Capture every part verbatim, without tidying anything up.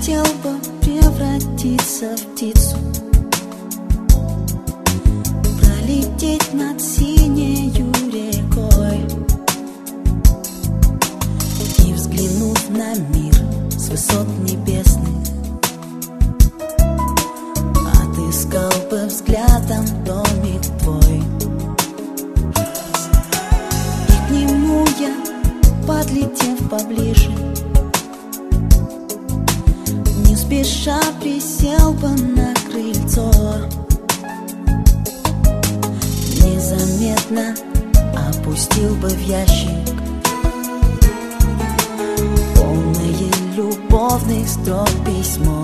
хотел бы превратиться в птицу, пролететь над синею рекой и, взглянув на мир с высот небесных, отыскал бы взглядом домик твой. И к нему я, подлетев поближе, не спеша присел бы на крыльцо, незаметно опустил бы в ящик полное любовных строк письмо.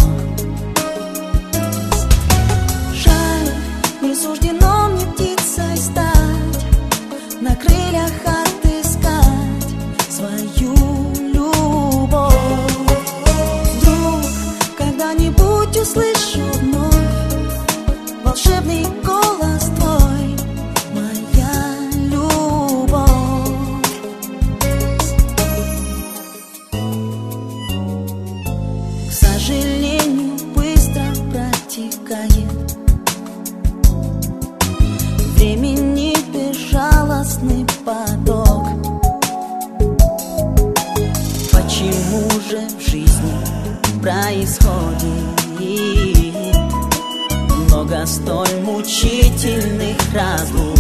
Жаль, не суждено мне птицей стать, на крыльях отыскать свою любовь. Вдруг когда-нибудь услышу вновь волшебный голос твой, моя любовь. К сожалению, быстро протекает времени безжалостный поток. Почему же в жизни происходит много столь мучительных разлук?